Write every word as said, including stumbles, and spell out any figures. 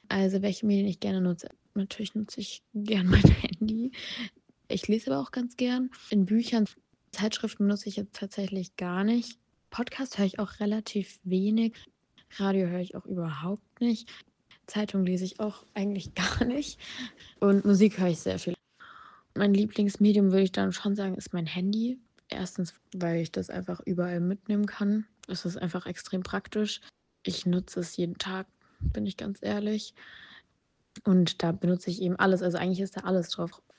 Also, welche Medien ich gerne nutze? Natürlich nutze ich gern mein Handy. Ich lese aber auch ganz gern. In Büchern Zeitschriften nutze ich jetzt tatsächlich gar nicht. Podcast höre ich auch relativ wenig. Radio höre ich auch überhaupt nicht. Zeitung lese ich auch eigentlich gar nicht. Und Musik höre ich sehr viel. Mein Lieblingsmedium, würde ich dann schon sagen, ist mein Handy. Erstens, weil ich das einfach überall mitnehmen kann. Es ist einfach extrem praktisch. Ich nutze es jeden Tag, bin ich ganz ehrlich. Und da benutze ich eben alles. Also eigentlich ist da alles drauf.